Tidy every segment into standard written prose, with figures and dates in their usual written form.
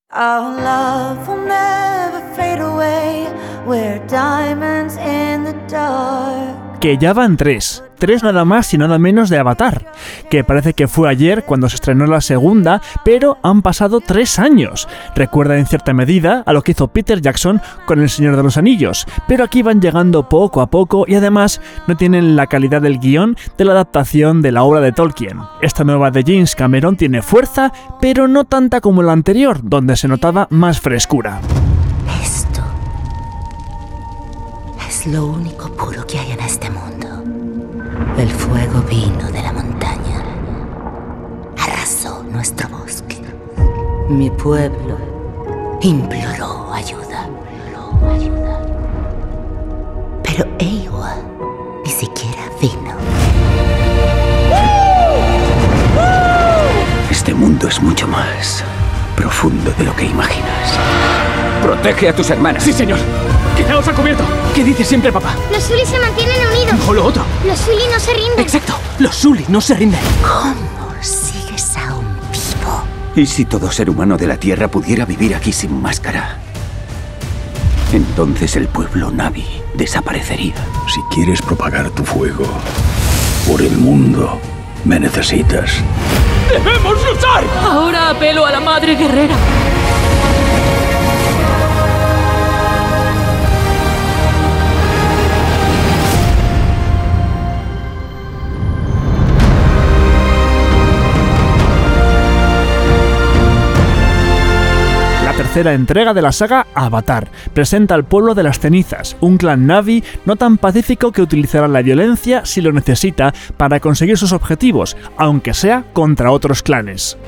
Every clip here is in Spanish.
Our love will never fade away. We're diamonds in the dark. Que ya van tres nada más y nada menos de Avatar, que parece que fue ayer cuando se estrenó la segunda, pero han pasado 3 años. Recuerda en cierta medida a lo que hizo Peter Jackson con El Señor de los Anillos, pero aquí van llegando poco a poco y además no tienen la calidad del guión de la adaptación de la obra de Tolkien. Esta nueva de James Cameron tiene fuerza, pero no tanta como la anterior, donde se notaba más frescura. Esto es lo único puro que hay en este mundo. El fuego vino de la montaña. Arrasó nuestro bosque. Mi pueblo imploró ayuda. Pero Eywa ni siquiera vino. Este mundo es mucho más profundo de lo que imaginas. Protege a tus hermanas. Sí, señor. ¡Quedaos a cubierto! ¿Qué dice siempre papá? Los Sully se mantienen unidos. O lo otro. Los Sully no se rinden. Exacto. Los Sully no se rinden. ¿Cómo sigues aún vivo? ¿Y si todo ser humano de la Tierra pudiera vivir aquí sin máscara? Entonces el pueblo Na'vi desaparecería. Si quieres propagar tu fuego por el mundo, me necesitas. ¡Debemos luchar! Ahora apelo a la madre guerrera. Tercera entrega de la saga Avatar presenta al pueblo de las cenizas, un clan Na'vi no tan pacífico que utilizará la violencia si lo necesita para conseguir sus objetivos, aunque sea contra otros clanes.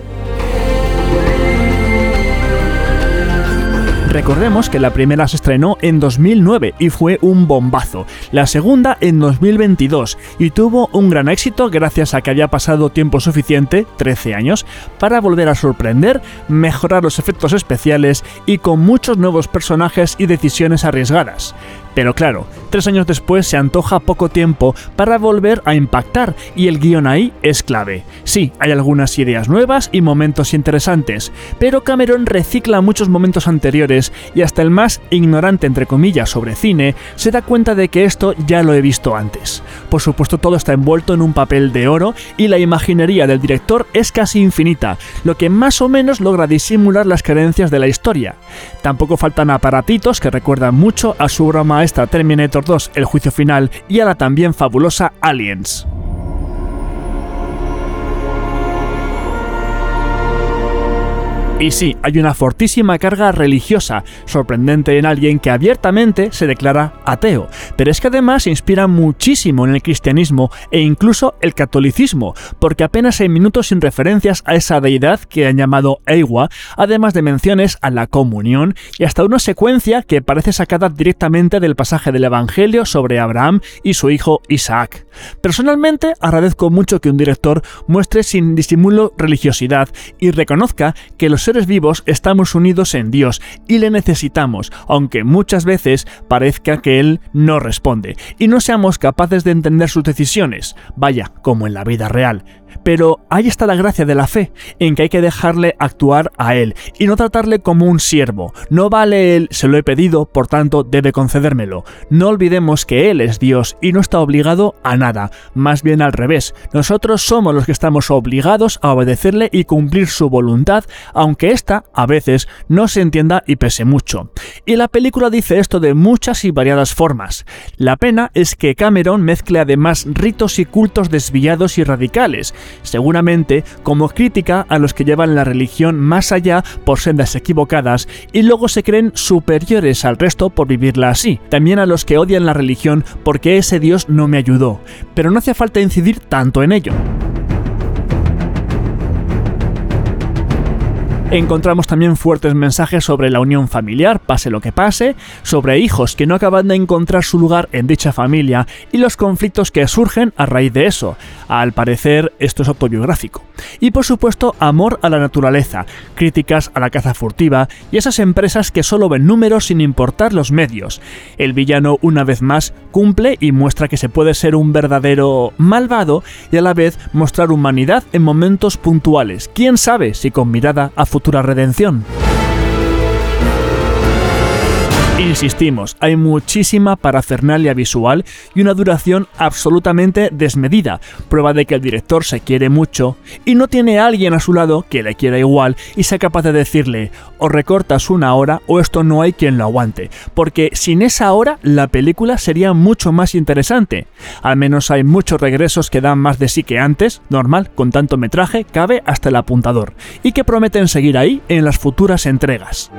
Recordemos que la primera se estrenó en 2009 y fue un bombazo, la segunda en 2022 y tuvo un gran éxito gracias a que había pasado tiempo suficiente, 13 años, para volver a sorprender, mejorar los efectos especiales y con muchos nuevos personajes y decisiones arriesgadas. Pero claro, 3 años después se antoja poco tiempo para volver a impactar y el guión ahí es clave. Sí, hay algunas ideas nuevas y momentos interesantes, pero Cameron recicla muchos momentos anteriores y hasta el más ignorante entre comillas sobre cine se da cuenta de que esto ya lo he visto antes. Por supuesto todo está envuelto en un papel de oro y la imaginería del director es casi infinita, lo que más o menos logra disimular las carencias de la historia. Tampoco faltan aparatitos que recuerdan mucho a su obra maestra Terminator 2, El Juicio Final y a la también fabulosa Aliens. Y sí, hay una fortísima carga religiosa, sorprendente en alguien que abiertamente se declara ateo, pero es que además se inspira muchísimo en el cristianismo e incluso el catolicismo, porque apenas hay minutos sin referencias a esa deidad que han llamado Eywa, además de menciones a la comunión y hasta una secuencia que parece sacada directamente del pasaje del Evangelio sobre Abraham y su hijo Isaac. Personalmente agradezco mucho que un director muestre sin disimulo religiosidad y reconozca que los seres vivos estamos unidos en Dios y le necesitamos, aunque muchas veces parezca que Él no responde y no seamos capaces de entender sus decisiones, vaya, como en la vida real. Pero ahí está la gracia de la fe, en que hay que dejarle actuar a Él y no tratarle como un siervo. No vale el se lo he pedido, por tanto debe concedérmelo. No olvidemos que Él es Dios y no está obligado a nada, más bien al revés. Nosotros somos los que estamos obligados a obedecerle y cumplir su voluntad, aunque ésta a veces no se entienda y pese mucho. Y la película dice esto de muchas y variadas formas. La pena es que Cameron mezcle además ritos y cultos desviados y radicales, seguramente como crítica a los que llevan la religión más allá por sendas equivocadas y luego se creen superiores al resto por vivirla así, también a los que odian la religión porque ese Dios no me ayudó, pero no hace falta incidir tanto en ello. Encontramos también fuertes mensajes sobre la unión familiar, pase lo que pase, sobre hijos que no acaban de encontrar su lugar en dicha familia y los conflictos que surgen a raíz de eso. Al parecer, esto es autobiográfico. Y por supuesto, amor a la naturaleza, críticas a la caza furtiva y esas empresas que solo ven números sin importar los medios. El villano, una vez más, cumple y muestra que se puede ser un verdadero malvado y a la vez mostrar humanidad en momentos puntuales. ¿Quién sabe si con mirada a futura redención? Insistimos, hay muchísima parafernalia visual y una duración absolutamente desmedida, prueba de que el director se quiere mucho y no tiene a alguien a su lado que le quiera igual y sea capaz de decirle o recortas una hora o esto no hay quien lo aguante, porque sin esa hora la película sería mucho más interesante. Al menos hay muchos regresos que dan más de sí que antes, normal, con tanto metraje cabe hasta el apuntador, y que prometen seguir ahí en las futuras entregas.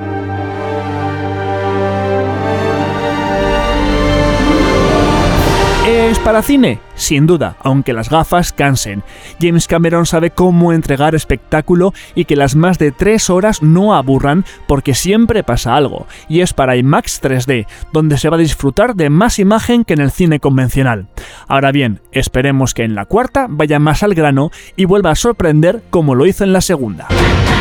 ¿Es para cine? Sin duda, aunque las gafas cansen. James Cameron sabe cómo entregar espectáculo y que las más de 3 horas no aburran porque siempre pasa algo, y es para IMAX 3D, donde se va a disfrutar de más imagen que en el cine convencional. Ahora bien, esperemos que en la cuarta vaya más al grano y vuelva a sorprender como lo hizo en la segunda.